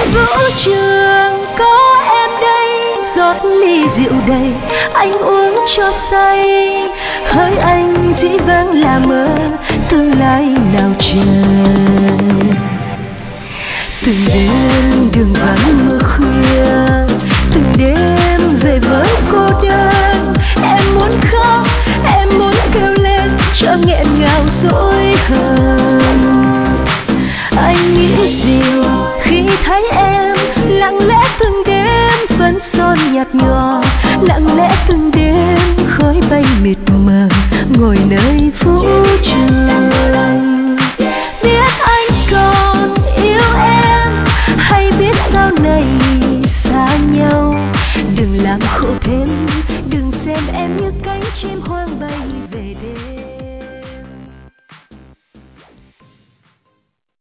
vũ trường có em đây, rót ly rượu đầy anh uống cho say. Hỡi anh dĩ vãng là mơ, tương lai nào chờ. Từng đêm đường vắng mưa khuya, từng đêm về với cô đơn. Em muốn khóc, em muốn kêu lên cho nghẹn ngào dỗi hờn. Anh nghĩ gì khi thấy em lặng lẽ từng đêm phấn son nhạt nhòa, lặng lẽ từng đêm khói bay mịt mờ ngồi nơi